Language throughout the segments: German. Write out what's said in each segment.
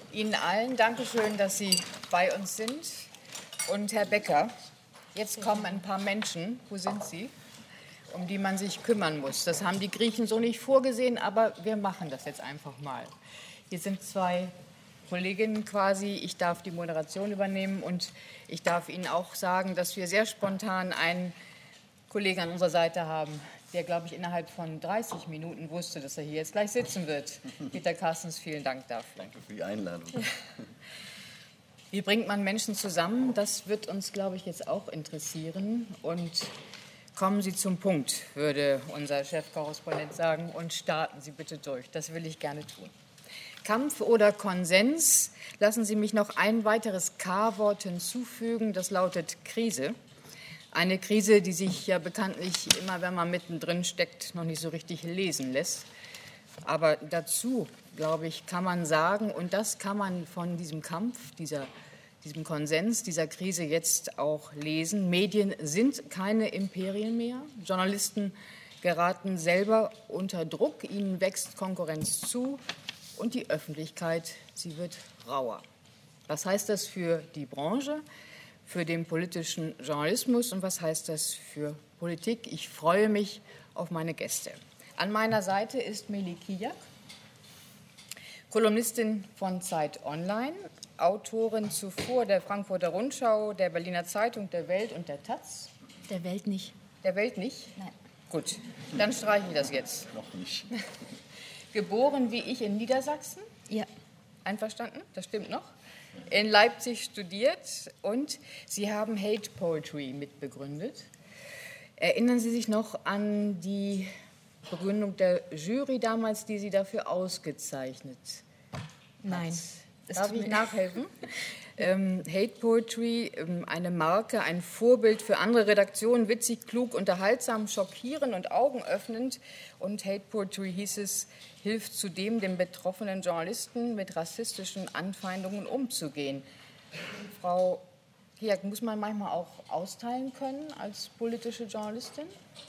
Ihnen allen Dankeschön, dass Sie bei uns sind. Und Herr Becker, jetzt kommen ein paar Menschen, wo sind Sie, um die man sich kümmern muss. Das haben die Griechen so nicht vorgesehen, aber wir machen das jetzt einfach mal. Hier sind zwei Kolleginnen quasi. Ich darf die Moderation übernehmen und ich darf Ihnen auch sagen, dass wir sehr spontan einen Kollegen an unserer Seite haben, der, glaube ich, innerhalb von 30 Minuten wusste, dass er hier jetzt gleich sitzen wird. Peter Carstens, vielen Dank dafür. Danke für die Einladung. Wie bringt man Menschen zusammen? Das wird uns, glaube ich, jetzt auch interessieren. Und kommen Sie zum Punkt, würde unser Chefkorrespondent sagen, und starten Sie bitte durch. Das will ich gerne tun. Kampf oder Konsens? Lassen Sie mich noch ein weiteres K-Wort hinzufügen, das lautet Krise. Eine Krise, die sich ja bekanntlich immer, wenn man mittendrin steckt, noch nicht so richtig lesen lässt. Aber dazu, glaube ich, kann man sagen, und das kann man von diesem Kampf, diesem Konsens, dieser Krise jetzt auch lesen. Medien sind keine Imperien mehr. Journalisten geraten selber unter Druck. Ihnen wächst Konkurrenz zu und die Öffentlichkeit, sie wird rauer. Was heißt das für die Branche? Für den politischen Journalismus und was heißt das für Politik? Ich freue mich auf meine Gäste. An meiner Seite ist Meli Kijak, Kolumnistin von Zeit Online, Autorin zuvor der Frankfurter Rundschau, der Berliner Zeitung, der Welt und der Taz. Der Welt nicht. Der Welt nicht? Nein. Gut, dann streichen wir das jetzt. Noch nicht. Geboren wie ich in Niedersachsen? Ja. Einverstanden? Das stimmt noch. In Leipzig studiert und Sie haben Hate Poetry mitbegründet. Erinnern Sie sich noch an die Begründung der Jury damals, die Sie dafür ausgezeichnet hat? Nein. Darf ich nachhelfen? Hate Poetry, eine Marke, ein Vorbild für andere Redaktionen, witzig, klug, unterhaltsam, schockierend und augenöffnend. Und Hate Poetry, hieß es, hilft zudem den betroffenen Journalisten, mit rassistischen Anfeindungen umzugehen. Frau Kijak, muss man manchmal auch austeilen können als politische Journalistin?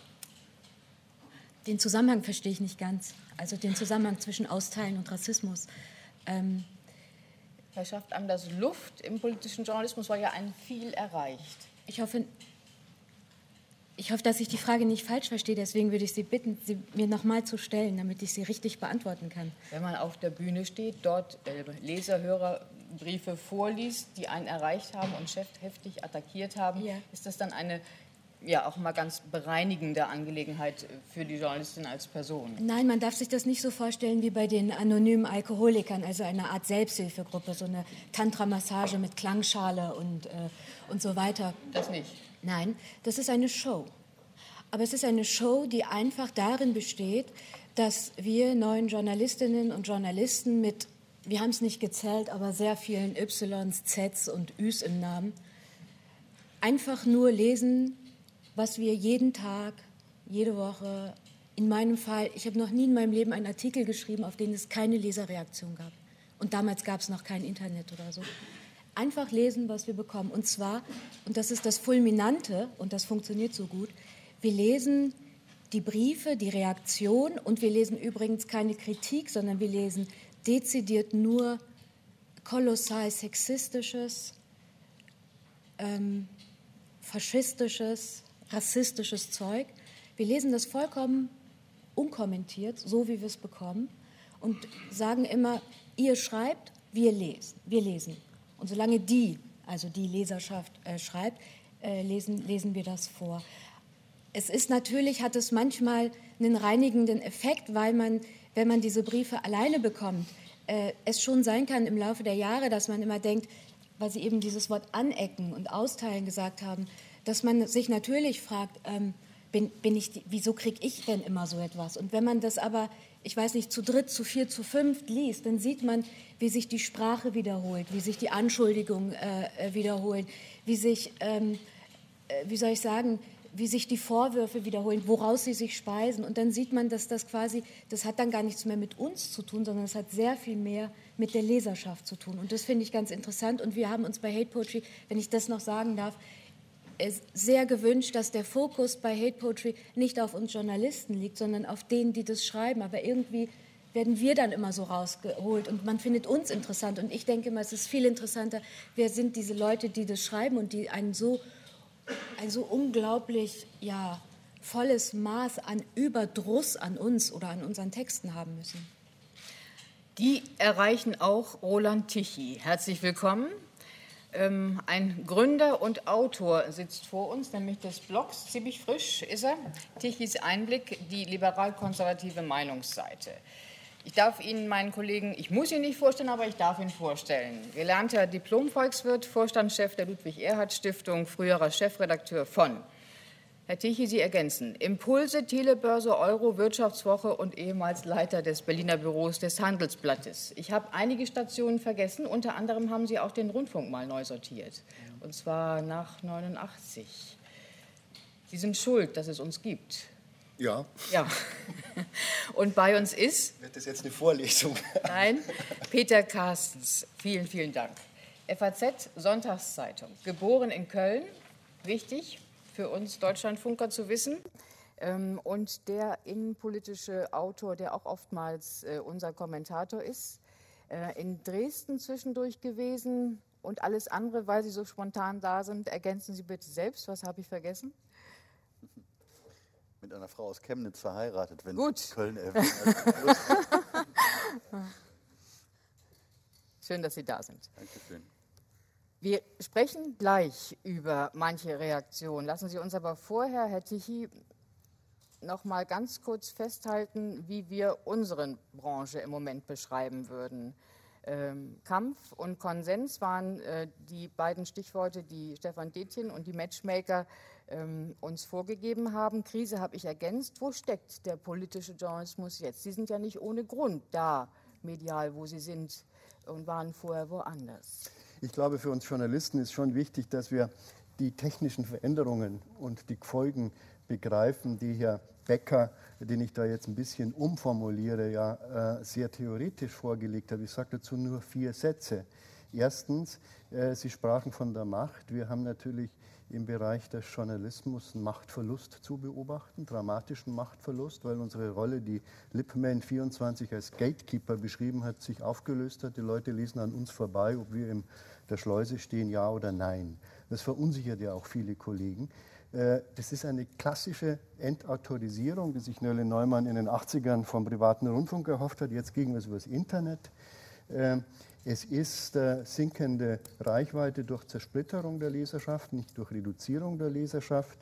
Den Zusammenhang verstehe ich nicht ganz. Also den Zusammenhang zwischen Austeilen und Rassismus. Verschafft einem das Luft im politischen Journalismus, weil ja ein viel erreicht. Ich hoffe, dass ich die Frage nicht falsch verstehe. Deswegen würde ich Sie bitten, sie mir nochmal zu stellen, damit ich sie richtig beantworten kann. Wenn man auf der Bühne steht, dort Leser, Hörerbriefe vorliest, die einen erreicht haben und heftig attackiert haben, ja, ist das dann eine auch mal ganz bereinigende Angelegenheit für die Journalistin als Person? Nein, man darf sich das nicht so vorstellen wie bei den anonymen Alkoholikern, also eine Art Selbsthilfegruppe, so eine Tantra-Massage mit Klangschale und so weiter. Das nicht? Nein, das ist eine Show. Aber es ist eine Show, die einfach darin besteht, dass wir neuen Journalistinnen und Journalisten mit, wir haben es nicht gezählt, aber sehr vielen Ys, Zs und Üs im Namen, einfach nur lesen, was wir jeden Tag, jede Woche, in meinem Fall, ich habe noch nie in meinem Leben einen Artikel geschrieben, auf den es keine Leserreaktion gab. Und damals gab es noch kein Internet oder so. Einfach lesen, was wir bekommen. Und zwar, und das ist das Fulminante, und das funktioniert so gut, wir lesen die Briefe, die Reaktion, und wir lesen übrigens keine Kritik, sondern wir lesen dezidiert nur kolossal sexistisches, faschistisches, rassistisches Zeug. Wir lesen das vollkommen unkommentiert, so wie wir es bekommen, und sagen immer, ihr schreibt, wir lesen. Und solange die Leserschaft schreibt, lesen wir das vor. Es ist natürlich, hat es manchmal einen reinigenden Effekt, weil man, wenn man diese Briefe alleine bekommt, es schon sein kann im Laufe der Jahre, dass man immer denkt, weil Sie eben dieses Wort anecken und austeilen gesagt haben, dass man sich natürlich fragt, wieso kriege ich denn immer so etwas? Und wenn man das aber, ich weiß nicht, zu dritt, zu viert, zu fünft liest, dann sieht man, wie sich die Sprache wiederholt, wie sich die Anschuldigungen wiederholen, wie sich, wie sich die Vorwürfe wiederholen, woraus sie sich speisen. Und dann sieht man, dass das quasi, das hat dann gar nichts mehr mit uns zu tun, sondern es hat sehr viel mehr mit der Leserschaft zu tun. Und das finde ich ganz interessant. Und wir haben uns bei Hate Poetry, wenn ich das noch sagen darf, sehr gewünscht, dass der Fokus bei Hate Poetry nicht auf uns Journalisten liegt, sondern auf denen, die das schreiben. Aber irgendwie werden wir dann immer so rausgeholt und man findet uns interessant. Und ich denke immer, es ist viel interessanter, wer sind diese Leute, die das schreiben und die ein so unglaublich volles Maß an Überdruss an uns oder an unseren Texten haben müssen. Die erreichen auch Roland Tichy. Herzlich willkommen. Ein Gründer und Autor sitzt vor uns, nämlich des Blogs, ziemlich frisch ist er, Tichys Einblick, die liberal-konservative Meinungsseite. Ich darf Ihnen meinen Kollegen, ich muss ihn nicht vorstellen, aber ich darf ihn vorstellen. Gelernter Diplom-Volkswirt, Vorstandschef der Ludwig-Erhard-Stiftung, früherer Chefredakteur von. Herr Tichy, Sie ergänzen. Impulse, Telebörse, Euro, Wirtschaftswoche und ehemals Leiter des Berliner Büros des Handelsblattes. Ich habe einige Stationen vergessen. Unter anderem haben Sie auch den Rundfunk mal neu sortiert. Und zwar nach 89. Sie sind schuld, dass es uns gibt. Ja. Ja. Und bei uns ist... Wird das jetzt eine Vorlesung? Nein, Peter Carstens. Vielen, vielen Dank. FAZ, Sonntagszeitung. Geboren in Köln. Wichtig für uns Deutschlandfunker zu wissen. Und der innenpolitische Autor, der auch oftmals unser Kommentator ist. In Dresden zwischendurch gewesen und alles andere, weil Sie so spontan da sind. Ergänzen Sie bitte selbst. Was habe ich vergessen? Mit einer Frau aus Chemnitz verheiratet, wenn Gut. Köln Schön, dass Sie da sind. Dankeschön. Wir sprechen gleich über manche Reaktionen. Lassen Sie uns aber vorher, Herr Tichy, noch mal ganz kurz festhalten, wie wir unsere Branche im Moment beschreiben würden. Kampf und Konsens waren die beiden Stichworte, die Stefan Detjen und die Matchmaker uns vorgegeben haben. Krise habe ich ergänzt. Wo steckt der politische Journalismus jetzt? Sie sind ja nicht ohne Grund da, medial, wo Sie sind und waren vorher woanders. Ich glaube, für uns Journalisten ist schon wichtig, dass wir die technischen Veränderungen und die Folgen begreifen, die Herr Becker, den ich da jetzt ein bisschen umformuliere, ja sehr theoretisch vorgelegt hat. Ich sage dazu nur 4 Sätze. Erstens, Sie sprachen von der Macht. Wir haben natürlich im Bereich des Journalismus einen Machtverlust zu beobachten, dramatischen Machtverlust, weil unsere Rolle, die Lippmann 24 als Gatekeeper beschrieben hat, sich aufgelöst hat. Die Leute lesen an uns vorbei, ob wir in der Schleuse stehen, ja oder nein. Das verunsichert ja auch viele Kollegen. Das ist eine klassische Entautorisierung, die sich Nölle Neumann in den 80ern vom privaten Rundfunk erhofft hat. Jetzt kriegen wir es über das Internet. Es ist sinkende Reichweite durch Zersplitterung der Leserschaft, nicht durch Reduzierung der Leserschaft.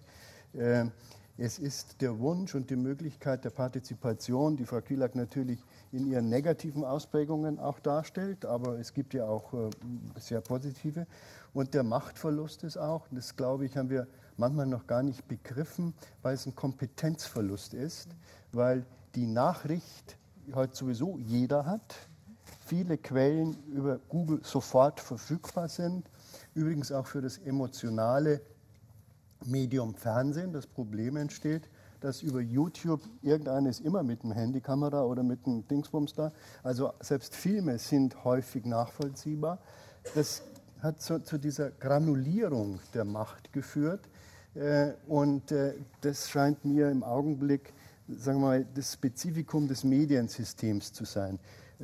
Es ist der Wunsch und die Möglichkeit der Partizipation, die Frau Kielak natürlich in ihren negativen Ausprägungen auch darstellt, aber es gibt ja auch sehr positive. Und der Machtverlust ist auch, das glaube ich, haben wir manchmal noch gar nicht begriffen, weil es ein Kompetenzverlust ist, weil die Nachricht heute sowieso jeder hat, viele Quellen über Google sofort verfügbar sind, übrigens auch für das emotionale Medium Fernsehen das Problem entsteht, dass über YouTube irgendeines immer mit einem Handykamera oder mit einem Dingsbums da, also selbst Filme sind häufig nachvollziehbar. Das hat zu dieser Granulierung der Macht geführt und das scheint mir im Augenblick, sagen wir mal, das Spezifikum des Mediensystems zu sein.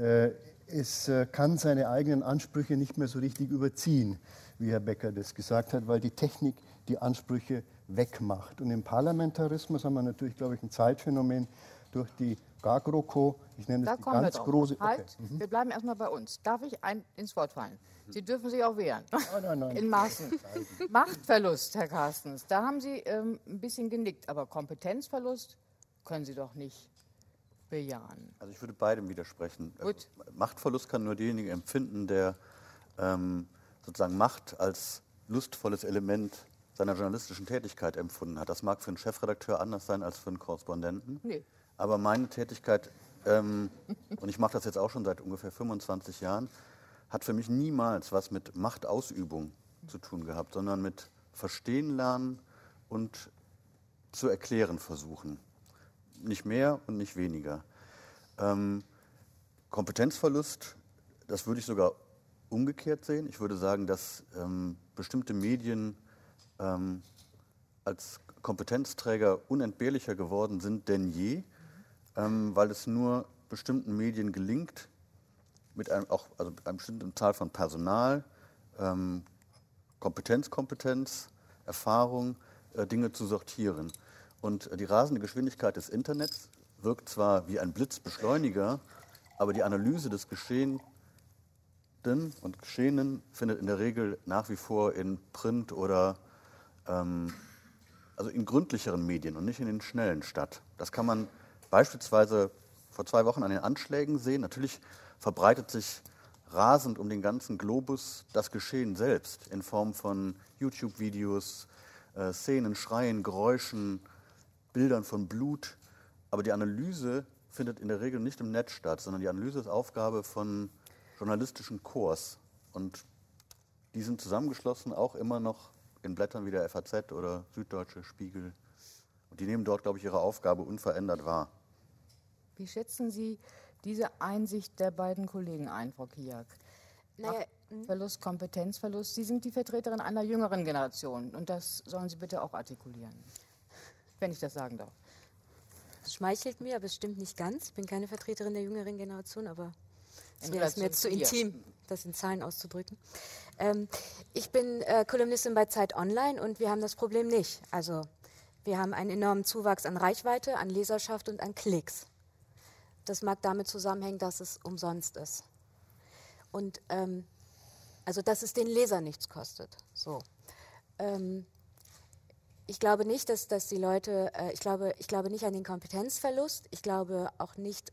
Es kann seine eigenen Ansprüche nicht mehr so richtig überziehen, wie Herr Becker das gesagt hat, weil die Technik die Ansprüche wegmacht. Und im Parlamentarismus haben wir natürlich, glaube ich, ein Zeitphänomen durch die GAGROKO. Ich nenne das die ganz große... Halt, okay. Wir bleiben erstmal bei uns. Darf ich ins Wort fallen? Sie dürfen sich auch wehren. Nein. In Maßen. Machtverlust, Herr Carstens, da haben Sie ein bisschen genickt, aber Kompetenzverlust können Sie doch nicht bejahen. Also ich würde beidem widersprechen. Gut. Machtverlust kann nur derjenige empfinden, der sozusagen Macht als lustvolles Element seiner journalistischen Tätigkeit empfunden hat. Das mag für einen Chefredakteur anders sein als für einen Korrespondenten. Nee. Aber meine Tätigkeit, und ich mache das jetzt auch schon seit ungefähr 25 Jahren, hat für mich niemals was mit Machtausübung zu tun gehabt, sondern mit Verstehen lernen und zu erklären versuchen. Nicht mehr und nicht weniger. Kompetenzverlust, das würde ich sogar umgekehrt sehen. Ich würde sagen, dass bestimmte Medien als Kompetenzträger unentbehrlicher geworden sind denn je, weil es nur bestimmten Medien gelingt, mit einer bestimmten Zahl von Personal, Kompetenz, Erfahrung, Dinge zu sortieren. Und die rasende Geschwindigkeit des Internets wirkt zwar wie ein Blitzbeschleuniger, aber die Analyse des Geschehenen und Geschehenen findet in der Regel nach wie vor in Print oder also in gründlicheren Medien und nicht in den schnellen statt. Das kann man beispielsweise vor 2 Wochen an den Anschlägen sehen. Natürlich verbreitet sich rasend um den ganzen Globus das Geschehen selbst in Form von YouTube-Videos, Szenen, Schreien, Geräuschen, Bildern von Blut. Aber die Analyse findet in der Regel nicht im Netz statt, sondern die Analyse ist Aufgabe von journalistischen Korps. Und die sind zusammengeschlossen, auch immer noch in Blättern wie der FAZ oder Süddeutsche, Spiegel. Und die nehmen dort, glaube ich, ihre Aufgabe unverändert wahr. Wie schätzen Sie diese Einsicht der beiden Kollegen ein, Frau Kijak? Machtverlust, Kompetenzverlust. Sie sind die Vertreterin einer jüngeren Generation und das sollen Sie bitte auch artikulieren, wenn ich das sagen darf. Das schmeichelt mir, aber es stimmt nicht ganz. Ich bin keine Vertreterin der jüngeren Generation, aber es wäre mir jetzt zu intim, das in Zahlen auszudrücken. Ich bin Kolumnistin bei Zeit Online und wir haben das Problem nicht. Also wir haben einen enormen Zuwachs an Reichweite, an Leserschaft und an Klicks. Das mag damit zusammenhängen, dass es umsonst ist. Und also dass es den Leser nichts kostet. So. Ich glaube nicht, dass die Leute, ich glaube nicht an den Kompetenzverlust. Ich glaube auch nicht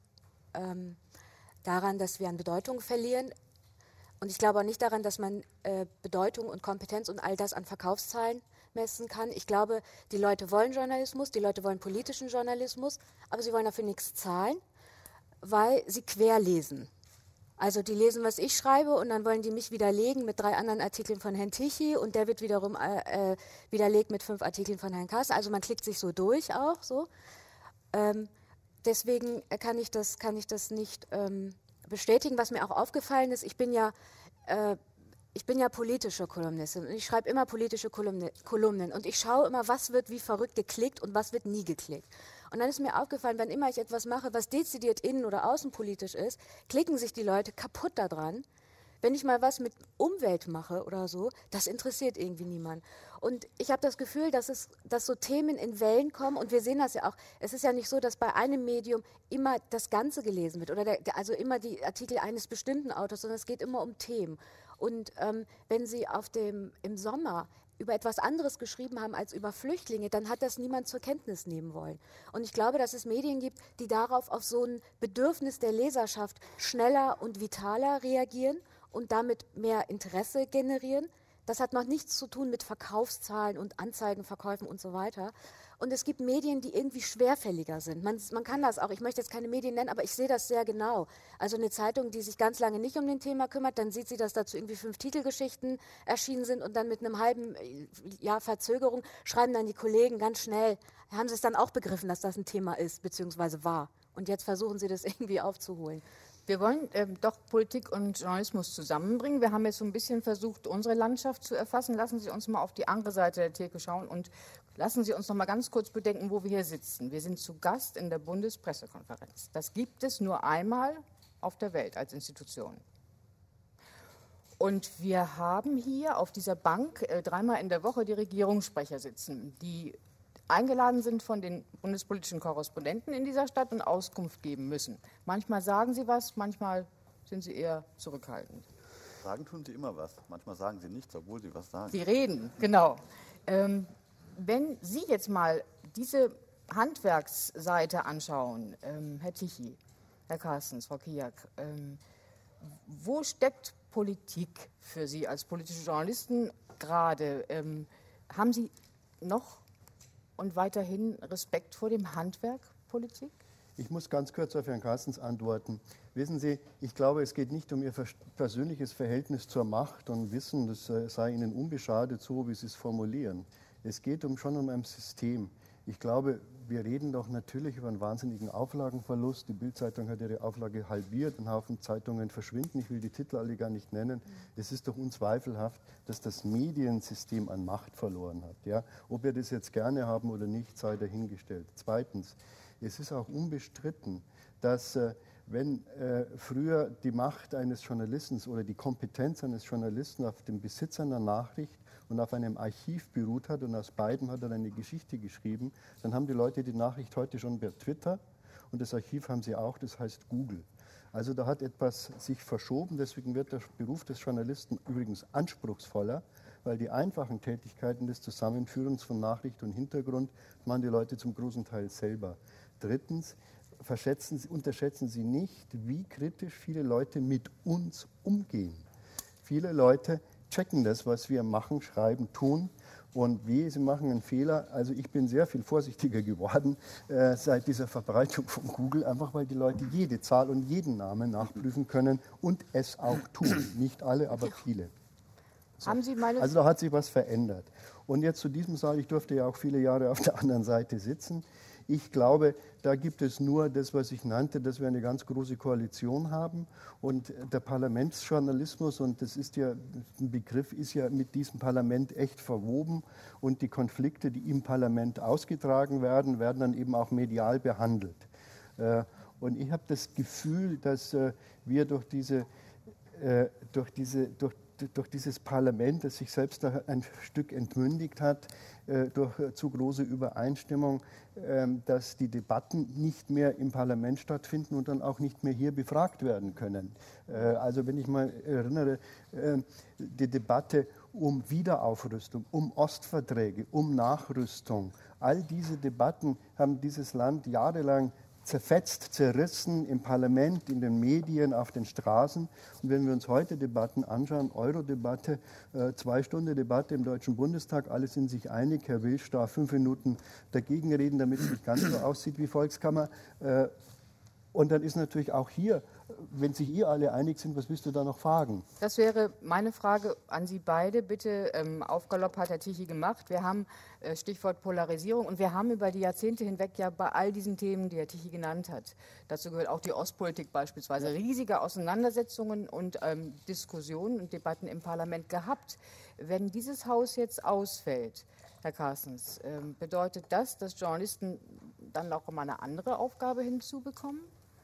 daran, dass wir an Bedeutung verlieren. Und ich glaube auch nicht daran, dass man Bedeutung und Kompetenz und all das an Verkaufszahlen messen kann. Ich glaube, die Leute wollen Journalismus, die Leute wollen politischen Journalismus, aber sie wollen dafür nichts zahlen, weil sie querlesen. Also die lesen, was ich schreibe und dann wollen die mich widerlegen mit 3 anderen Artikeln von Herrn Tichy und der wird wiederum widerlegt mit 5 Artikeln von Herrn Kass. Also man klickt sich so durch auch so. Deswegen kann ich das nicht bestätigen. Was mir auch aufgefallen ist, ich bin ja politische Kolumnistin und ich schreibe immer politische Kolumnen und ich schaue immer, was wird wie verrückt geklickt und was wird nie geklickt. Und dann ist mir aufgefallen, wenn immer ich etwas mache, was dezidiert innen- oder außenpolitisch ist, klicken sich die Leute kaputt daran. Wenn ich mal was mit Umwelt mache oder so, das interessiert irgendwie niemand. Und ich habe das Gefühl, dass so Themen in Wellen kommen und wir sehen das ja auch. Es ist ja nicht so, dass bei einem Medium immer das Ganze gelesen wird oder also immer die Artikel eines bestimmten Autors, sondern es geht immer um Themen. Und wenn Sie im Sommer über etwas anderes geschrieben haben als über Flüchtlinge, dann hat das niemand zur Kenntnis nehmen wollen. Und ich glaube, dass es Medien gibt, die darauf auf so ein Bedürfnis der Leserschaft schneller und vitaler reagieren und damit mehr Interesse generieren. Das hat noch nichts zu tun mit Verkaufszahlen und Anzeigenverkäufen und so weiter. Und es gibt Medien, die irgendwie schwerfälliger sind. Man kann das auch, ich möchte jetzt keine Medien nennen, aber ich sehe das sehr genau. Also eine Zeitung, die sich ganz lange nicht um den Thema kümmert, dann sieht sie, dass dazu irgendwie 5 Titelgeschichten erschienen sind und dann mit einem halben Jahr Verzögerung schreiben dann die Kollegen ganz schnell, haben sie es dann auch begriffen, dass das ein Thema ist, beziehungsweise war. Und jetzt versuchen sie das irgendwie aufzuholen. Wir wollen doch Politik und Journalismus zusammenbringen. Wir haben jetzt so ein bisschen versucht, unsere Landschaft zu erfassen. Lassen Sie uns mal auf die andere Seite der Theke schauen und lassen Sie uns noch mal ganz kurz bedenken, wo wir hier sitzen. Wir sind zu Gast in der Bundespressekonferenz. Das gibt es nur einmal auf der Welt als Institution. Und wir haben hier auf dieser Bank 3-mal in der Woche die Regierungssprecher sitzen, die eingeladen sind von den bundespolitischen Korrespondenten in dieser Stadt und Auskunft geben müssen. Manchmal sagen sie was, manchmal sind sie eher zurückhaltend. Sagen tun sie immer was. Manchmal sagen sie nichts, obwohl sie was sagen. Sie reden, genau. Wenn Sie jetzt mal diese Handwerksseite anschauen, Herr Tichy, Herr Carstens, Frau Kijak, wo steckt Politik für Sie als politische Journalisten gerade? Haben Sie noch und weiterhin Respekt vor dem Handwerk Politik? Ich muss ganz kurz auf Herrn Carstens antworten. Wissen Sie, ich glaube, es geht nicht um Ihr persönliches Verhältnis zur Macht und Wissen, das sei Ihnen unbeschadet, so wie Sie es formulieren. Es geht schon um ein System. Ich glaube, wir reden doch natürlich über einen wahnsinnigen Auflagenverlust. Die Bild-Zeitung hat ihre Auflage halbiert, ein Haufen Zeitungen verschwinden. Ich will die Titel alle gar nicht nennen. Es ist doch unzweifelhaft, dass das Mediensystem an Macht verloren hat. Ja? Ob wir das jetzt gerne haben oder nicht, sei dahingestellt. Zweitens, es ist auch unbestritten, dass wenn früher die Macht eines Journalisten oder die Kompetenz eines Journalisten auf dem Besitz einer Nachricht und auf einem Archiv beruht hat und aus beidem hat er eine Geschichte geschrieben, dann haben die Leute die Nachricht heute schon per Twitter und das Archiv haben sie auch, das heißt Google. Also da hat etwas sich verschoben, deswegen wird der Beruf des Journalisten übrigens anspruchsvoller, weil die einfachen Tätigkeiten des Zusammenführens von Nachricht und Hintergrund machen die Leute zum großen Teil selber. Drittens, unterschätzen Sie nicht, wie kritisch viele Leute mit uns umgehen. Viele Leute checken das, was wir machen, schreiben, tun. Und wie sie machen einen Fehler. Also ich bin sehr viel vorsichtiger geworden seit dieser Verbreitung von Google, einfach weil die Leute jede Zahl und jeden Namen nachprüfen können und es auch tun. Nicht alle, aber viele. So. Also da hat sich was verändert. Und jetzt zu diesem Saal, ich durfte ja auch viele Jahre auf der anderen Seite sitzen. Ich glaube, da gibt es nur das, was ich nannte, dass wir eine ganz große Koalition haben. Und der Parlamentsjournalismus, und das ist ja, ein Begriff ist ja mit diesem Parlament echt verwoben. Und die Konflikte, die im Parlament ausgetragen werden, werden dann eben auch medial behandelt. Und ich habe das Gefühl, dass wir durch dieses Parlament, das sich selbst ein Stück entmündigt hat, durch zu große Übereinstimmung, dass die Debatten nicht mehr im Parlament stattfinden und dann auch nicht mehr hier befragt werden können. Also wenn ich mal erinnere, die Debatte um Wiederaufrüstung, um Ostverträge, um Nachrüstung, all diese Debatten haben dieses Land jahrelang zerfetzt, zerrissen im Parlament, in den Medien, auf den Straßen. Und wenn wir uns heute Debatten anschauen, Euro-Debatte, 2 Stunden Debatte im Deutschen Bundestag, alle sind sich einig, Herr Wilsch darf 5 Minuten dagegen reden, damit es nicht ganz so aussieht wie Volkskammer. Und dann ist natürlich auch hier, wenn sich ihr alle einig sind, was willst du da noch fragen? Das wäre meine Frage an Sie beide. Bitte, Aufgalopp hat Herr Tichy gemacht. Wir haben Stichwort Polarisierung und wir haben über die Jahrzehnte hinweg ja bei all diesen Themen, die Herr Tichy genannt hat, dazu gehört auch die Ostpolitik beispielsweise, riesige Auseinandersetzungen und Diskussionen und Debatten im Parlament gehabt. Wenn dieses Haus jetzt ausfällt, Herr Carstens, bedeutet das, dass Journalisten dann auch mal eine andere Aufgabe hinzubekommen?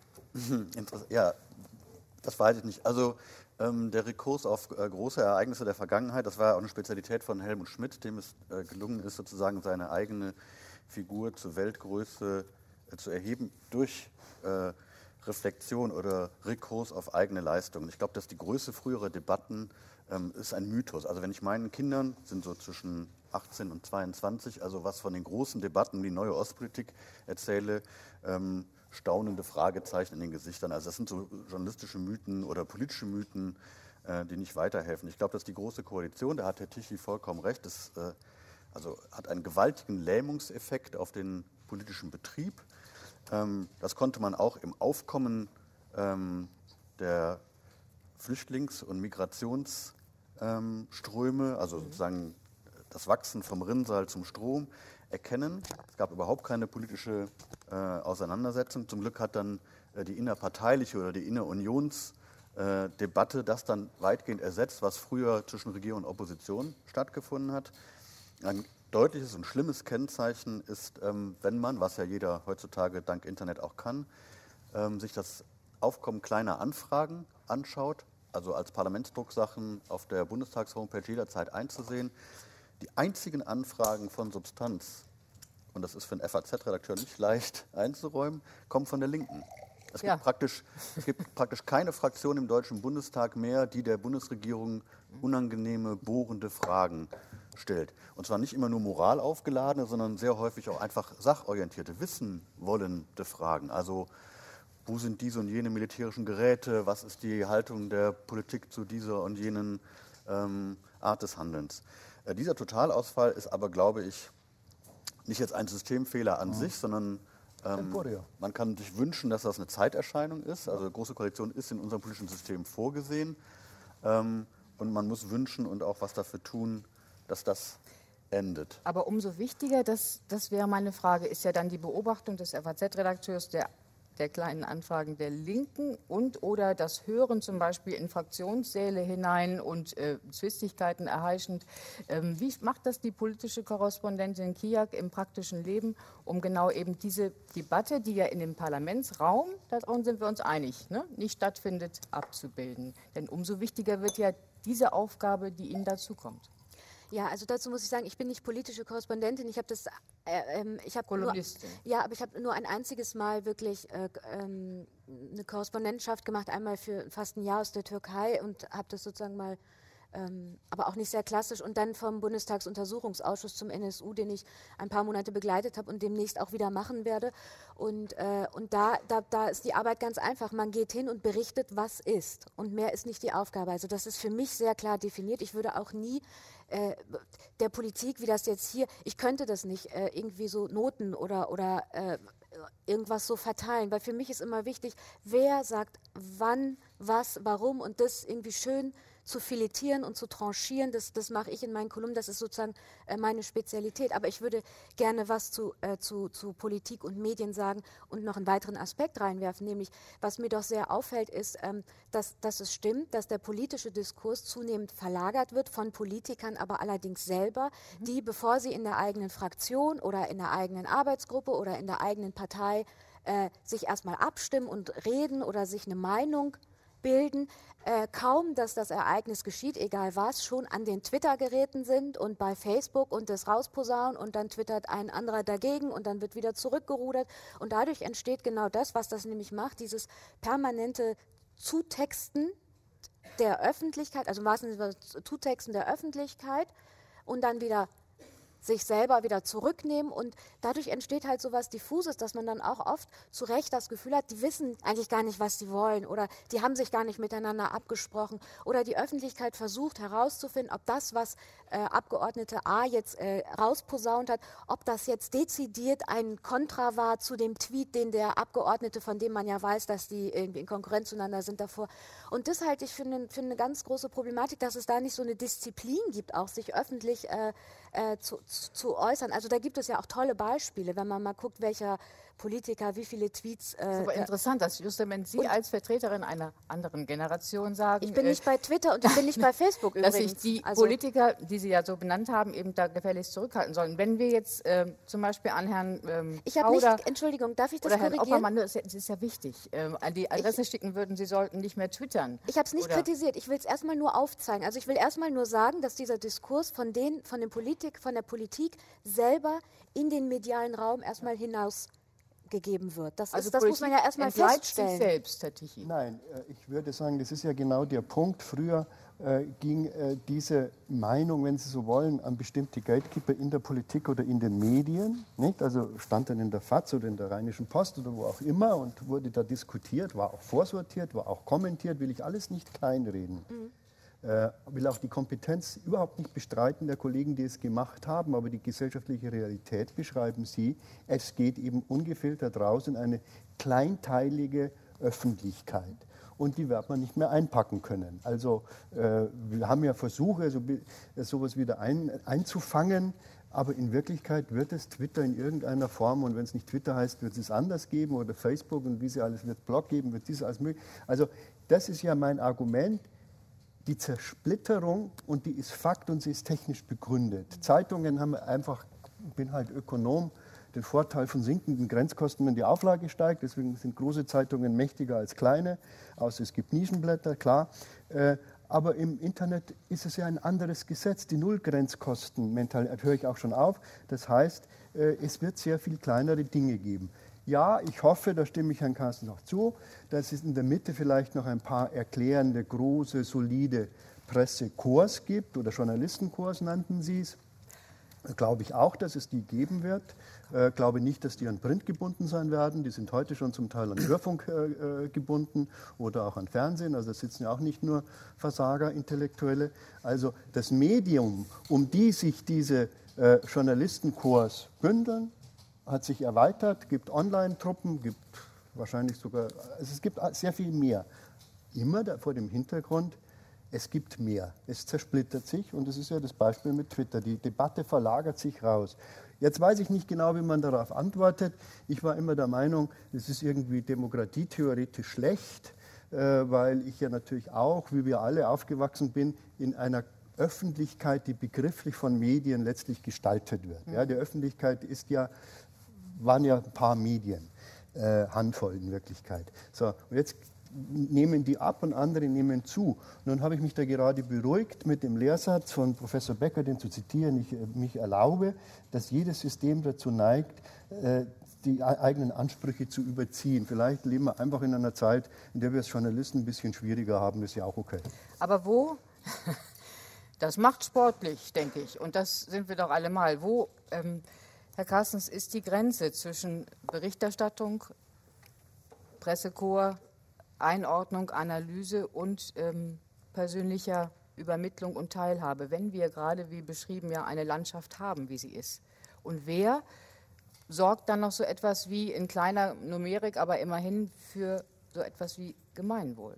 Ja, das weiß ich nicht. Also der Rekurs auf große Ereignisse der Vergangenheit, das war auch eine Spezialität von Helmut Schmidt, dem es gelungen ist, sozusagen seine eigene Figur zur Weltgröße zu erheben durch Reflexion oder Rekurs auf eigene Leistungen. Ich glaube, dass die Größe früherer Debatten ist ein Mythos. Also wenn ich meinen Kindern, sind so zwischen 18 und 22, also was von den großen Debatten, die neue Ostpolitik erzähle, staunende Fragezeichen in den Gesichtern. Also das sind so journalistische Mythen oder politische Mythen, die nicht weiterhelfen. Ich glaube, dass die Große Koalition, da hat Herr Tichy vollkommen recht, das also hat einen gewaltigen Lähmungseffekt auf den politischen Betrieb. Das konnte man auch im Aufkommen der Flüchtlings- und Migrationsströme, also sozusagen das Wachsen vom Rinnsal zum Strom, erkennen. Es gab überhaupt keine politische Auseinandersetzung. Zum Glück hat dann die innerparteiliche oder die Innerunionsdebatte das dann weitgehend ersetzt, was früher zwischen Regierung und Opposition stattgefunden hat. Ein deutliches und schlimmes Kennzeichen ist, wenn man, was ja jeder heutzutage dank Internet auch kann, sich das Aufkommen kleiner Anfragen anschaut, also als Parlamentsdrucksachen auf der Bundestags-Homepage jederzeit einzusehen. Die einzigen Anfragen von Substanz, und das ist für einen FAZ-Redakteur nicht leicht einzuräumen, kommen von der Linken. Es gibt praktisch keine Fraktion im Deutschen Bundestag mehr, die der Bundesregierung unangenehme, bohrende Fragen stellt. Und zwar nicht immer nur moral aufgeladene, sondern sehr häufig auch einfach sachorientierte, wissen wollende Fragen. Also wo sind diese und jene militärischen Geräte, was ist die Haltung der Politik zu dieser und jenen Art des Handelns. Dieser Totalausfall ist aber, glaube ich, nicht jetzt ein Systemfehler an sich, sondern man kann sich wünschen, dass das eine Zeiterscheinung ist. Also Große Koalition ist in unserem politischen System vorgesehen. Und man muss wünschen und auch was dafür tun, dass das endet. Aber umso wichtiger, das wäre meine Frage, ist ja dann die Beobachtung des FAZ-Redakteurs, der der kleinen Anfragen der Linken und oder das Hören zum Beispiel in Fraktionssäle hinein und Zwistigkeiten erheischend. Wie macht das die politische Korrespondentin Kiak im praktischen Leben, um genau eben diese Debatte, die ja in dem Parlamentsraum, darum sind wir uns einig, ne, nicht stattfindet, abzubilden? Denn umso wichtiger wird ja diese Aufgabe, die Ihnen dazukommt. Ja, also dazu muss ich sagen, ich bin nicht politische Korrespondentin. Ich habe das, Kolumnistin. aber ich habe nur ein einziges Mal wirklich eine Korrespondentschaft gemacht, einmal für fast ein Jahr aus der Türkei und habe das sozusagen mal, aber auch nicht sehr klassisch, und dann vom Bundestagsuntersuchungsausschuss zum NSU, den ich ein paar Monate begleitet habe und demnächst auch wieder machen werde. Und da ist die Arbeit ganz einfach. Man geht hin und berichtet, was ist. Und mehr ist nicht die Aufgabe. Also das ist für mich sehr klar definiert. Ich würde auch nie der Politik, wie das jetzt hier, ich könnte das nicht irgendwie so Noten oder irgendwas so verteilen, weil für mich ist immer wichtig, wer sagt wann, was, warum, und das irgendwie schön zu filetieren und zu tranchieren, das mache ich in meinen Kolumnen, das ist sozusagen meine Spezialität. Aber ich würde gerne was zu Politik und Medien sagen und noch einen weiteren Aspekt reinwerfen, nämlich, was mir doch sehr auffällt, ist, dass es stimmt, dass der politische Diskurs zunehmend verlagert wird von Politikern, aber allerdings selber, die, bevor sie in der eigenen Fraktion oder in der eigenen Arbeitsgruppe oder in der eigenen Partei sich erstmal abstimmen und reden oder sich eine Meinung bilden, kaum, dass das Ereignis geschieht, egal was, schon an den Twitter-Geräten sind und bei Facebook und das rausposaunen, und dann twittert ein anderer dagegen und dann wird wieder zurückgerudert, und dadurch entsteht genau das, was das nämlich macht, dieses permanente Zutexten der Öffentlichkeit, also im wahrsten Sinne Zutexten der Öffentlichkeit, und dann wieder sich selber wieder zurücknehmen, und dadurch entsteht halt so was Diffuses, dass man dann auch oft zu Recht das Gefühl hat, die wissen eigentlich gar nicht, was sie wollen, oder die haben sich gar nicht miteinander abgesprochen, oder die Öffentlichkeit versucht herauszufinden, ob das, was Abgeordnete A jetzt rausposaunt hat, ob das jetzt dezidiert ein Kontra war zu dem Tweet, den der Abgeordnete, von dem man ja weiß, dass die irgendwie in Konkurrenz zueinander sind, davor. Und das halte ich für eine ganz große Problematik, dass es da nicht so eine Disziplin gibt, auch sich öffentlich zu äußern. Also da gibt es ja auch tolle Beispiele, wenn man mal guckt, welcher Politiker wie viele Tweets... Das ist aber interessant, dass justement Sie als Vertreterin einer anderen Generation sagen... Ich bin nicht bei Twitter und ich bin nicht bei Facebook übrigens. Dass sich die Politiker, die Sie ja so benannt haben, eben da gefälligst zurückhalten sollen. Wenn wir jetzt zum Beispiel an Herrn ich habe nicht, Entschuldigung, darf ich das oder Herrn korrigieren? Oppermann, das ist ja wichtig, an die Adresse schicken würden, Sie sollten nicht mehr twittern. Ich habe es nicht kritisiert, ich will es erstmal nur aufzeigen. Also ich will erstmal nur sagen, dass dieser Diskurs von der Politik selber in den medialen Raum erstmal hinausgegeben wird. Das muss man ja erstmal feststellen. Sich selbst, Herr Tichy. Nein, ich würde sagen, das ist ja genau der Punkt. Früher ging diese Meinung, wenn Sie so wollen, an bestimmte Gatekeeper in der Politik oder in den Medien. Nicht? Also stand dann in der FAZ oder in der Rheinischen Post oder wo auch immer und wurde da diskutiert, war auch vorsortiert, war auch kommentiert, will ich alles nicht kleinreden. Will auch die Kompetenz überhaupt nicht bestreiten der Kollegen, die es gemacht haben, aber die gesellschaftliche Realität beschreiben Sie. Es geht eben ungefiltert raus in eine kleinteilige Öffentlichkeit. Und die wird man nicht mehr einpacken können. Also wir haben ja Versuche, sowas wieder einzufangen, aber in Wirklichkeit wird es Twitter in irgendeiner Form, und wenn es nicht Twitter heißt, wird es anders geben, oder Facebook, und wie sie alles, wird Blog geben, wird dieses alles möglich. Also das ist ja mein Argument. Die Zersplitterung, und die ist Fakt und sie ist technisch begründet. Zeitungen haben einfach, ich bin halt Ökonom, den Vorteil von sinkenden Grenzkosten, wenn die Auflage steigt. Deswegen sind große Zeitungen mächtiger als kleine, außer es gibt Nischenblätter, klar. Aber im Internet ist es ja ein anderes Gesetz. Die Nullgrenzkosten-Mentalität höre ich auch schon auf. Das heißt, es wird sehr viel kleinere Dinge geben. Ja, ich hoffe, da stimme ich Herrn Carstens noch zu, dass es in der Mitte vielleicht noch ein paar erklärende, große, solide Pressekorps gibt, oder Journalistenkorps nannten Sie es. Glaube ich auch, dass es die geben wird. Glaube nicht, dass die an Print gebunden sein werden. Die sind heute schon zum Teil an Hörfunk gebunden oder auch an Fernsehen. Also da sitzen ja auch nicht nur Versager, Intellektuelle. Also das Medium, um die sich diese Journalistenkorps bündeln, hat sich erweitert, gibt Online-Truppen, gibt wahrscheinlich sogar, also es gibt sehr viel mehr. Immer vor dem Hintergrund, es gibt mehr, es zersplittert sich, und das ist ja das Beispiel mit Twitter. Die Debatte verlagert sich raus. Jetzt weiß ich nicht genau, wie man darauf antwortet. Ich war immer der Meinung, es ist irgendwie demokratietheoretisch schlecht, weil ich ja natürlich auch, wie wir alle aufgewachsen bin, in einer Öffentlichkeit, die begrifflich von Medien letztlich gestaltet wird. Ja, die Öffentlichkeit waren ja ein paar Medien, Handvoll in Wirklichkeit. So, und jetzt nehmen die ab und andere nehmen zu. Nun habe ich mich da gerade beruhigt mit dem Lehrsatz von Professor Becker, den zu zitieren. Ich mich erlaube, dass jedes System dazu neigt, die eigenen Ansprüche zu überziehen. Vielleicht leben wir einfach in einer Zeit, in der wir als Journalisten ein bisschen schwieriger haben. Das ist ja auch okay. Aber wo? Das macht sportlich, denke ich. Und das sind wir doch alle mal. Wo, Herr Carstens, ist die Grenze zwischen Berichterstattung, Pressekorps, Einordnung, Analyse und persönlicher Übermittlung und Teilhabe, wenn wir gerade, wie beschrieben, ja eine Landschaft haben, wie sie ist? Und wer sorgt dann noch so etwas wie in kleiner Numerik, aber immerhin für so etwas wie Gemeinwohl?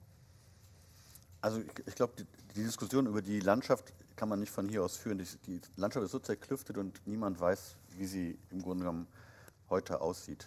Also ich glaube, die Diskussion über die Landschaft kann man nicht von hier aus führen. Die Landschaft ist so zerklüftet und niemand weiß, wie sie im Grunde genommen heute aussieht.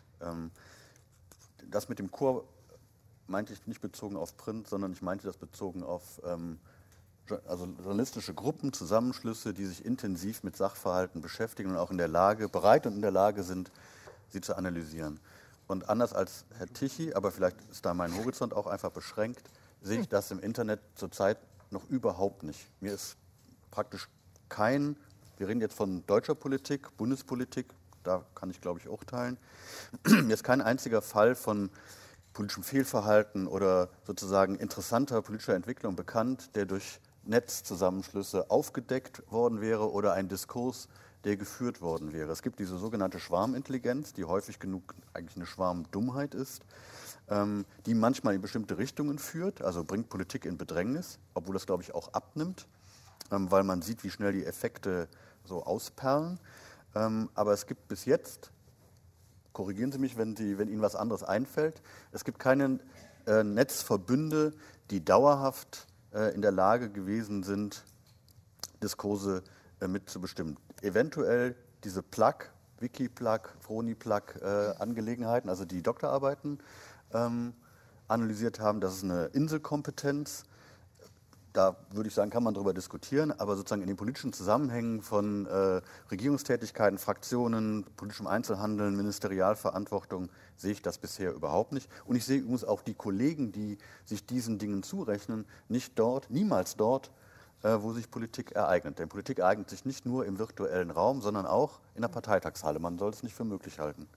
Das mit dem Chor meinte ich nicht bezogen auf Print, sondern ich meinte das bezogen auf also journalistische Gruppen, Zusammenschlüsse, die sich intensiv mit Sachverhalten beschäftigen und auch bereit und in der Lage sind, sie zu analysieren. Und anders als Herr Tichy, aber vielleicht ist da mein Horizont auch einfach beschränkt, sehe ich das im Internet zurzeit noch überhaupt nicht. Mir ist praktisch wir reden jetzt von deutscher Politik, Bundespolitik, da kann ich glaube ich urteilen, mir ist kein einziger Fall von politischem Fehlverhalten oder sozusagen interessanter politischer Entwicklung bekannt, der durch Netzzusammenschlüsse aufgedeckt worden wäre oder ein Diskurs, der geführt worden wäre. Es gibt diese sogenannte Schwarmintelligenz, die häufig genug eigentlich eine Schwarmdummheit ist, die manchmal in bestimmte Richtungen führt, also bringt Politik in Bedrängnis, obwohl das, glaube ich, auch abnimmt, weil man sieht, wie schnell die Effekte so ausperlen. Aber es gibt bis jetzt, korrigieren Sie mich, wenn Ihnen was anderes einfällt, es gibt keine Netzverbünde, die dauerhaft in der Lage gewesen sind, Diskurse mitzubestimmen. Eventuell diese Wiki-Plug, Froni-Plug-Angelegenheiten, also die Doktorarbeiten analysiert haben, das ist eine Inselkompetenz. Da würde ich sagen, kann man darüber diskutieren, aber sozusagen in den politischen Zusammenhängen von Regierungstätigkeiten, Fraktionen, politischem Einzelhandeln, Ministerialverantwortung sehe ich das bisher überhaupt nicht. Und ich sehe übrigens auch die Kollegen, die sich diesen Dingen zurechnen, niemals dort, wo sich Politik ereignet. Denn Politik ereignet sich nicht nur im virtuellen Raum, sondern auch in der Parteitagshalle. Man soll es nicht für möglich halten.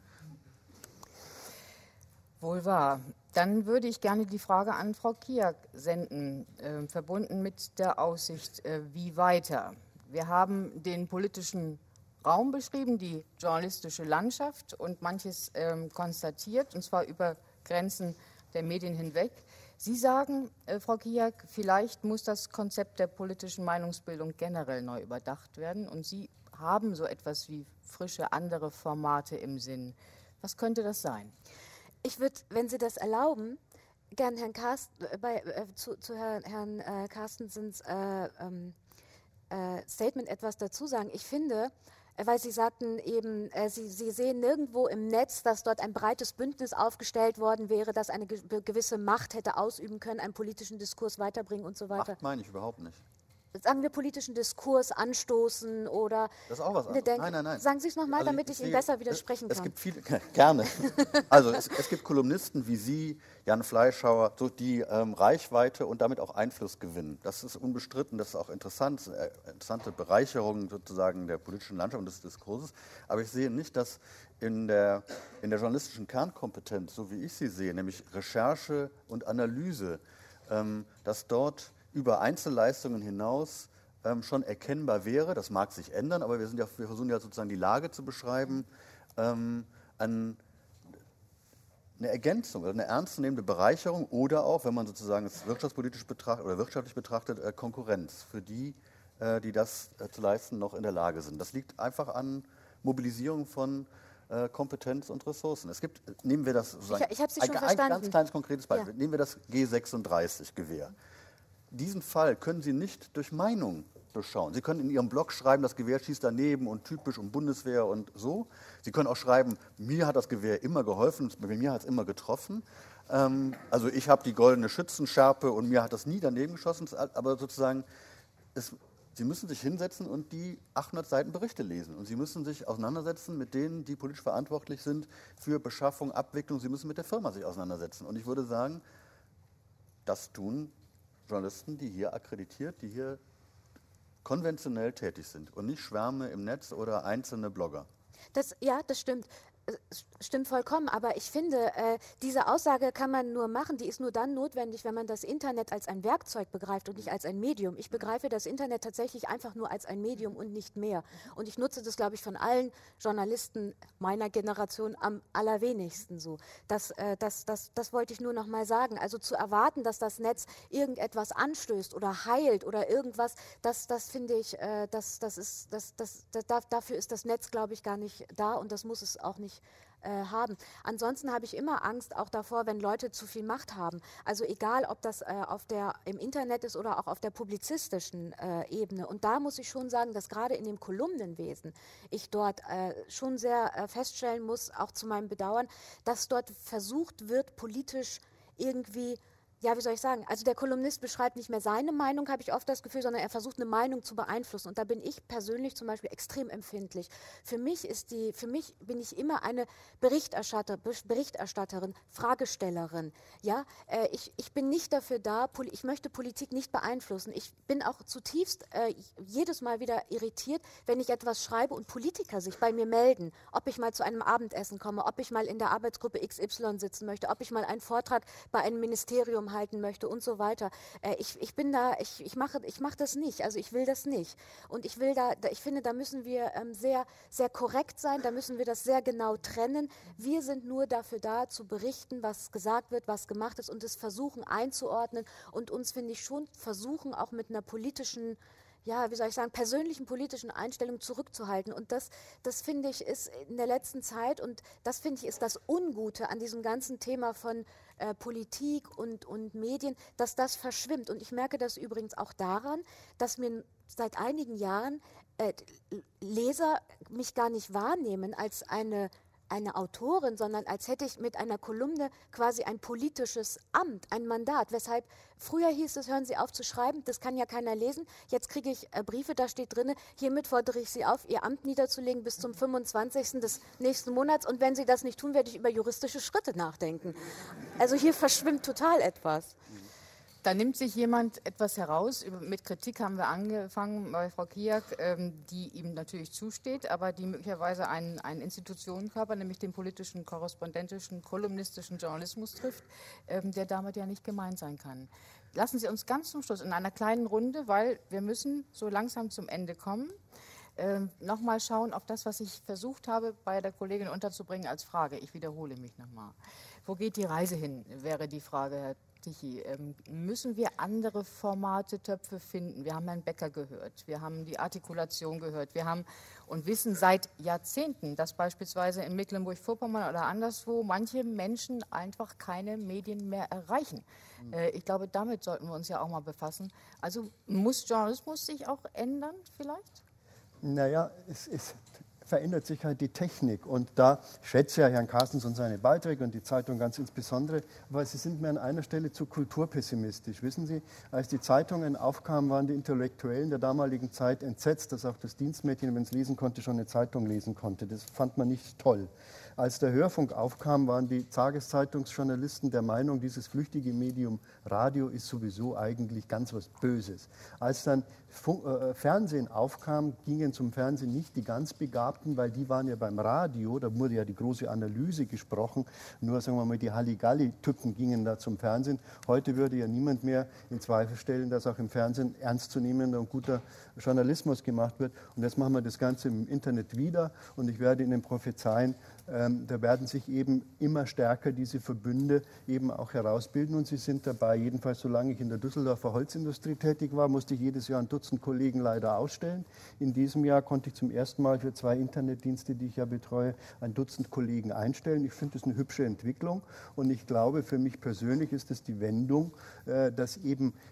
Wohl wahr. Dann würde ich gerne die Frage an Frau Kiak senden, verbunden mit der Aussicht, wie weiter. Wir haben den politischen Raum beschrieben, die journalistische Landschaft und manches konstatiert, und zwar über Grenzen der Medien hinweg. Sie sagen, Frau Kiak, vielleicht muss das Konzept der politischen Meinungsbildung generell neu überdacht werden, und Sie haben so etwas wie frische, andere Formate im Sinn. Was könnte das sein? Ich würde, wenn Sie das erlauben, gern zu Herrn Carstensens Statement etwas dazu sagen. Ich finde, weil Sie sagten eben, Sie sehen nirgendwo im Netz, dass dort ein breites Bündnis aufgestellt worden wäre, das eine gewisse Macht hätte ausüben können, einen politischen Diskurs weiterbringen und so weiter. Macht meine ich überhaupt nicht. Sagen wir politischen Diskurs anstoßen oder... Das ist auch was anderes. Nein. Sagen Sie es nochmal, damit ich Ihnen besser widersprechen kann. Es gibt viele, gerne. Also es gibt Kolumnisten wie Sie, Jan Fleischhauer, die Reichweite und damit auch Einfluss gewinnen. Das ist unbestritten, das ist auch interessant, interessante Bereicherung sozusagen der politischen Landschaft und des Diskurses. Aber ich sehe nicht, dass in der journalistischen Kernkompetenz, so wie ich sie sehe, nämlich Recherche und Analyse, dass dort über Einzelleistungen hinaus schon erkennbar wäre, das mag sich ändern, aber wir versuchen ja sozusagen die Lage zu beschreiben, eine Ergänzung, eine ernstzunehmende Bereicherung oder auch, wenn man sozusagen es wirtschaftspolitisch betrachtet oder wirtschaftlich betrachtet, Konkurrenz für die, die das zu leisten, noch in der Lage sind. Das liegt einfach an Mobilisierung von Kompetenz und Ressourcen. Nehmen wir das sozusagen, ich habe Sie schon verstanden. Ein ganz kleines konkretes Beispiel. Ja. Nehmen wir das G36-Gewehr. Diesen Fall können Sie nicht durch Meinung beschauen. Sie können in Ihrem Blog schreiben, das Gewehr schießt daneben und typisch und Bundeswehr und so. Sie können auch schreiben, mir hat das Gewehr immer geholfen, bei mir hat es immer getroffen. Also ich habe die goldene Schützenschärpe und mir hat das nie daneben geschossen. Aber sozusagen, Sie müssen sich hinsetzen und die 800 Seiten Berichte lesen. Und Sie müssen sich auseinandersetzen mit denen, die politisch verantwortlich sind für Beschaffung, Abwicklung. Sie müssen mit der Firma sich auseinandersetzen. Und ich würde sagen, das tun Journalisten, die hier akkreditiert, die hier konventionell tätig sind und nicht Schwärme im Netz oder einzelne Blogger. Das stimmt. Stimmt vollkommen, aber ich finde, diese Aussage kann man nur machen, die ist nur dann notwendig, wenn man das Internet als ein Werkzeug begreift und nicht als ein Medium. Ich begreife das Internet tatsächlich einfach nur als ein Medium und nicht mehr. Und ich nutze das, glaube ich, von allen Journalisten meiner Generation am allerwenigsten so. Das wollte ich nur noch mal sagen. Also zu erwarten, dass das Netz irgendetwas anstößt oder heilt oder irgendwas, das finde ich, dafür ist das Netz, glaube ich, gar nicht da und das muss es auch nicht haben. Ansonsten habe ich immer Angst auch davor, wenn Leute zu viel Macht haben. Also egal, ob das im Internet ist oder auch auf der publizistischen Ebene. Und da muss ich schon sagen, dass gerade in dem Kolumnenwesen ich dort schon sehr feststellen muss, auch zu meinem Bedauern, dass dort versucht wird, politisch irgendwie, ja, wie soll ich sagen, also der Kolumnist beschreibt nicht mehr seine Meinung, habe ich oft das Gefühl, sondern er versucht eine Meinung zu beeinflussen. Und da bin ich persönlich zum Beispiel extrem empfindlich. Für mich bin ich immer eine Berichterstatterin, Fragestellerin. Ja, ich bin nicht dafür da, ich möchte Politik nicht beeinflussen. Ich bin auch zutiefst jedes Mal wieder irritiert, wenn ich etwas schreibe und Politiker sich bei mir melden, ob ich mal zu einem Abendessen komme, ob ich mal in der Arbeitsgruppe XY sitzen möchte, ob ich mal einen Vortrag bei einem Ministerium halten möchte und so weiter. Ich mache das nicht, also ich will das nicht. Und ich finde, da müssen wir sehr, sehr korrekt sein, da müssen wir das sehr genau trennen. Wir sind nur dafür da, zu berichten, was gesagt wird, was gemacht ist und es versuchen einzuordnen und uns, finde ich, schon versuchen, auch mit einer politischen, ja, wie soll ich sagen, persönlichen politischen Einstellung zurückzuhalten. Und das finde ich, ist in der letzten Zeit, und das finde ich, ist das Ungute an diesem ganzen Thema von Politik und Medien, dass das verschwimmt. Und ich merke das übrigens auch daran, dass mir seit einigen Jahren Leser mich gar nicht wahrnehmen als eine Autorin, sondern als hätte ich mit einer Kolumne quasi ein politisches Amt, ein Mandat. Weshalb früher hieß es, hören Sie auf zu schreiben, das kann ja keiner lesen. Jetzt kriege ich Briefe, da steht drin, hiermit fordere ich Sie auf, Ihr Amt niederzulegen bis zum 25. des nächsten Monats. Und wenn Sie das nicht tun, werde ich über juristische Schritte nachdenken. Also hier verschwimmt total etwas. Da nimmt sich jemand etwas heraus. Mit Kritik haben wir angefangen bei Frau Kiak, die ihm natürlich zusteht, aber die möglicherweise einen Institutionenkörper, nämlich den politischen, korrespondentischen, kolumnistischen Journalismus trifft, der damit ja nicht gemeint sein kann. Lassen Sie uns ganz zum Schluss in einer kleinen Runde, weil wir müssen so langsam zum Ende kommen, nochmal schauen auf das, was ich versucht habe, bei der Kollegin unterzubringen als Frage. Ich wiederhole mich nochmal. Wo geht die Reise hin, wäre die Frage, Herr Tichy. Müssen wir andere Formate, Töpfe finden? Wir haben Herrn Becker gehört, wir haben die Artikulation gehört, wir haben und wissen seit Jahrzehnten, dass beispielsweise in Mecklenburg-Vorpommern oder anderswo manche Menschen einfach keine Medien mehr erreichen. Ich glaube, damit sollten wir uns ja auch mal befassen. Also muss Journalismus sich auch ändern vielleicht? Naja, es verändert sich halt die Technik. Und da schätze ja Herrn Carstens und seine Beiträge und die Zeitung ganz insbesondere, weil Sie sind mir an einer Stelle zu kulturpessimistisch. Wissen Sie, als die Zeitungen aufkamen, waren die Intellektuellen der damaligen Zeit entsetzt, dass auch das Dienstmädchen, wenn es lesen konnte, schon eine Zeitung lesen konnte. Das fand man nicht toll. Als der Hörfunk aufkam, waren die Tageszeitungsjournalisten der Meinung, dieses flüchtige Medium Radio ist sowieso eigentlich ganz was Böses. Als dann Fernsehen aufkam, gingen zum Fernsehen nicht die ganz Begabten, weil die waren ja beim Radio, da wurde ja die große Analyse gesprochen, nur sagen wir mal die Halligalli-Typen gingen da zum Fernsehen. Heute würde ja niemand mehr in Zweifel stellen, dass auch im Fernsehen ernstzunehmender und guter Journalismus gemacht wird. Und jetzt machen wir das Ganze im Internet wieder und ich werde Ihnen prophezeien, da werden sich eben immer stärker diese Verbünde eben auch herausbilden und sie sind dabei. Jedenfalls solange ich in der Düsseldorfer Holzindustrie tätig war, musste ich jedes Jahr ein Dutzend Kollegen leider ausstellen. In diesem Jahr konnte ich zum ersten Mal für 2 Internetdienste, die ich ja betreue, ein Dutzend Kollegen einstellen. Ich finde das eine hübsche Entwicklung und ich glaube, für mich persönlich ist es die Wendung, dass eben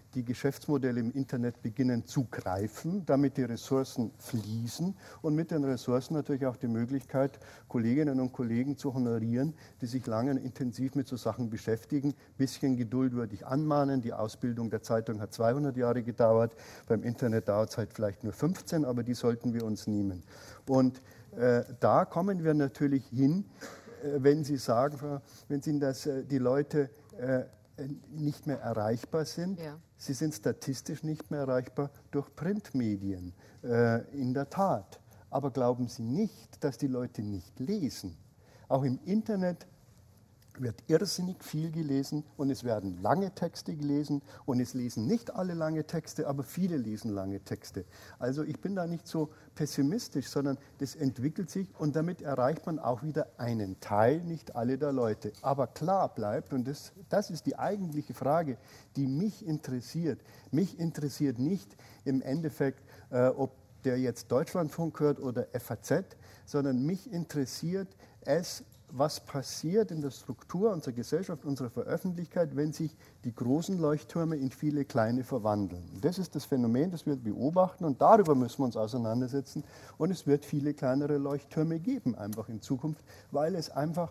die Geschäftsmodelle im Internet beginnen zu greifen, damit die Ressourcen fließen und mit den Ressourcen natürlich auch die Möglichkeit, Kolleginnen und Kollegen zu honorieren, die sich lange und intensiv mit so Sachen beschäftigen. Ein bisschen Geduld würde ich anmahnen. Die Ausbildung der Zeitung hat 200 Jahre gedauert. Beim Internet dauert es halt vielleicht nur 15, aber die sollten wir uns nehmen. Und da kommen wir natürlich hin, wenn Sie sagen, wenn Sie das, die Leute nicht mehr erreichbar sind. Ja. Sie sind statistisch nicht mehr erreichbar durch Printmedien, in der Tat. Aber glauben Sie nicht, dass die Leute nicht lesen. Auch im Internet wird irrsinnig viel gelesen und es werden lange Texte gelesen und es lesen nicht alle lange Texte, aber viele lesen lange Texte. Also ich bin da nicht so pessimistisch, sondern das entwickelt sich und damit erreicht man auch wieder einen Teil, nicht alle der Leute. Aber klar bleibt, und das ist die eigentliche Frage, die mich interessiert. Mich interessiert nicht im Endeffekt, ob der jetzt Deutschlandfunk hört oder FAZ, sondern mich interessiert es, was passiert in der Struktur unserer Gesellschaft, unserer Veröffentlichkeit, wenn sich die großen Leuchttürme in viele kleine verwandeln. Und das ist das Phänomen, das wir beobachten und darüber müssen wir uns auseinandersetzen. Und es wird viele kleinere Leuchttürme geben, einfach in Zukunft, weil es einfach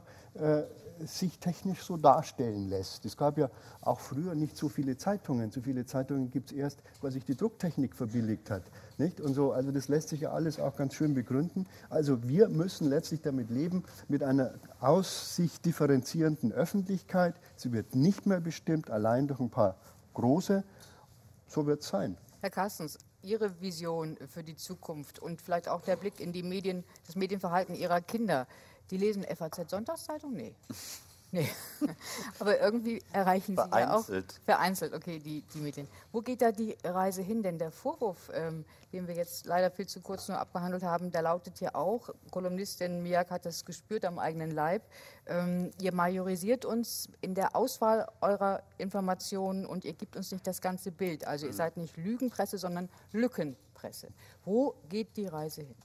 sich technisch so darstellen lässt. Es gab ja auch früher nicht so viele Zeitungen. So viele Zeitungen gibt es erst, weil sich die Drucktechnik verbilligt hat. Nicht? Und so, also das lässt sich ja alles auch ganz schön begründen. Also wir müssen letztlich damit leben, mit einer aus sich differenzierenden Öffentlichkeit. Sie wird nicht mehr bestimmt allein durch ein paar große. So wird es sein. Herr Carstens, Ihre Vision für die Zukunft und vielleicht auch der Blick in die Medien, das Medienverhalten Ihrer Kinder. Die lesen FAZ-Sonntagszeitung? Nee. Aber irgendwie erreichen Sie ja auch... Vereinzelt, okay, die Medien. Wo geht da die Reise hin? Denn der Vorwurf, den wir jetzt leider viel zu kurz nur abgehandelt haben, der lautet ja auch, Kolumnistin Miak hat das gespürt am eigenen Leib, ihr majorisiert uns in der Auswahl eurer Informationen und ihr gebt uns nicht das ganze Bild. Also ihr seid nicht Lügenpresse, sondern Lückenpresse. Wo geht die Reise hin?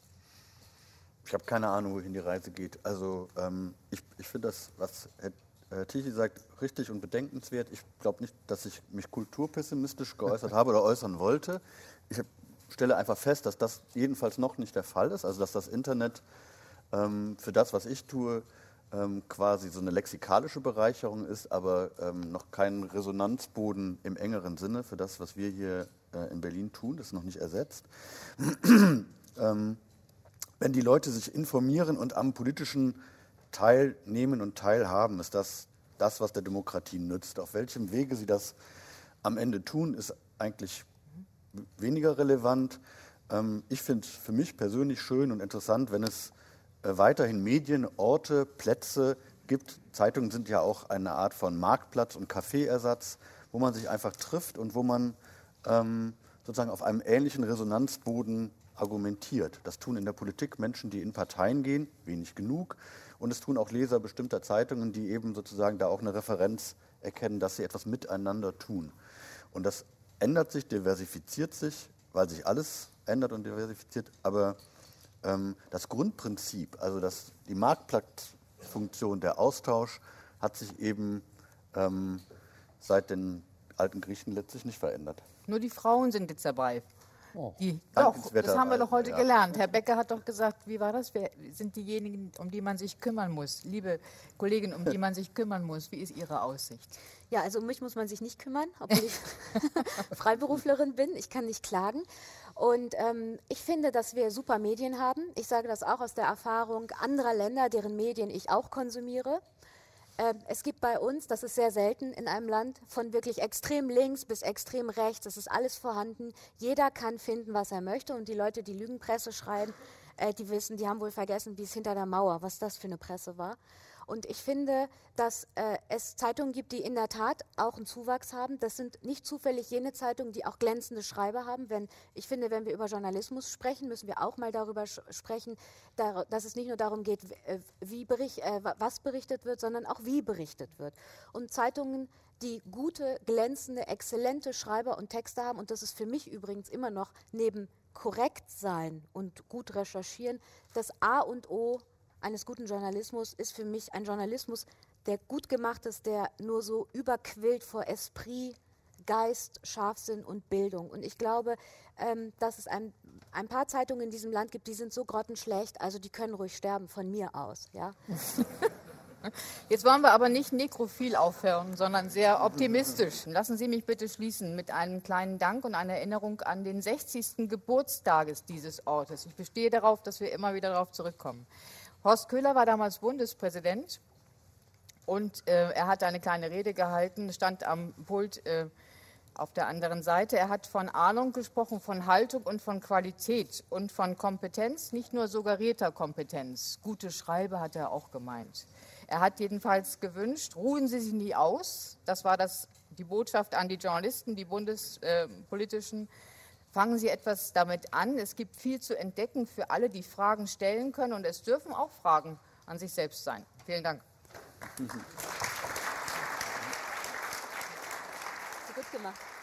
Ich habe keine Ahnung, wohin die Reise geht. Also ich finde das, was Herr Tichy sagt, richtig und bedenkenswert. Ich glaube nicht, dass ich mich kulturpessimistisch geäußert habe oder äußern wollte. Ich stelle einfach fest, dass das jedenfalls noch nicht der Fall ist. Also dass das Internet für das, was ich tue, quasi so eine lexikalische Bereicherung ist, aber noch kein Resonanzboden im engeren Sinne für das, was wir hier in Berlin tun. Das ist noch nicht ersetzt. Wenn die Leute sich informieren und am politischen teilnehmen und teilhaben, ist das, was der Demokratie nützt. Auf welchem Wege sie das am Ende tun, ist eigentlich weniger relevant. Ich finde es für mich persönlich schön und interessant, wenn es weiterhin Medien, Orte, Plätze gibt. Zeitungen sind ja auch eine Art von Marktplatz und Kaffeeersatz, wo man sich einfach trifft und wo man sozusagen auf einem ähnlichen Resonanzboden argumentiert. Das tun in der Politik Menschen, die in Parteien gehen, wenig genug. Und es tun auch Leser bestimmter Zeitungen, die eben sozusagen da auch eine Referenz erkennen, dass sie etwas miteinander tun. Und das ändert sich, diversifiziert sich, weil sich alles ändert und diversifiziert. Aber das Grundprinzip, also die Marktplatzfunktion, der Austausch, hat sich eben seit den alten Griechen letztlich nicht verändert. Nur die Frauen sind jetzt dabei. Doch, das haben wir doch heute gelernt. Herr Becker hat doch gesagt, wie war das? Wir sind diejenigen, um die man sich kümmern muss. Liebe Kollegin, um die man sich kümmern muss. Wie ist Ihre Aussicht? Ja, also um mich muss man sich nicht kümmern, obwohl ich Freiberuflerin bin. Ich kann nicht klagen. Und ich finde, dass wir super Medien haben. Ich sage das auch aus der Erfahrung anderer Länder, deren Medien ich auch konsumiere. Es gibt bei uns, das ist sehr selten in einem Land, von wirklich extrem links bis extrem rechts, das ist alles vorhanden. Jeder kann finden, was er möchte. Und die Leute, die Lügenpresse schreiben, die wissen, die haben wohl vergessen, wie es hinter der Mauer, was das für eine Presse war. Und ich finde, dass es Zeitungen gibt, die in der Tat auch einen Zuwachs haben. Das sind nicht zufällig jene Zeitungen, die auch glänzende Schreiber haben. Ich finde, wenn wir über Journalismus sprechen, müssen wir auch mal darüber sprechen, dass es nicht nur darum geht, was berichtet wird, sondern auch wie berichtet wird. Und Zeitungen, die gute, glänzende, exzellente Schreiber und Texte haben, und das ist für mich übrigens immer noch neben korrekt sein und gut recherchieren, das A und O eines guten Journalismus ist für mich ein Journalismus, der gut gemacht ist, der nur so überquillt vor Esprit Geist, Scharfsinn und Bildung. Und ich glaube, dass es ein paar Zeitungen in diesem Land gibt, die sind so grottenschlecht, also die können ruhig sterben, von mir aus. Ja? Jetzt wollen wir aber nicht nekrophil aufhören, sondern sehr optimistisch. Lassen Sie mich bitte schließen mit einem kleinen Dank und einer Erinnerung an den 60. Geburtstages dieses Ortes. Ich bestehe darauf, dass wir immer wieder darauf zurückkommen. Horst Köhler war damals Bundespräsident und er hat eine kleine Rede gehalten, stand am Pult auf der anderen Seite. Er hat von Ahnung gesprochen, von Haltung und von Qualität und von Kompetenz, nicht nur suggerierter Kompetenz. Gute Schreibe hat er auch gemeint. Er hat jedenfalls gewünscht, ruhen Sie sich nie aus. Das war die Botschaft an die Journalisten, die bundespolitischen. Fangen Sie etwas damit an. Es gibt viel zu entdecken für alle, die Fragen stellen können. Und es dürfen auch Fragen an sich selbst sein. Vielen Dank. Gut gemacht.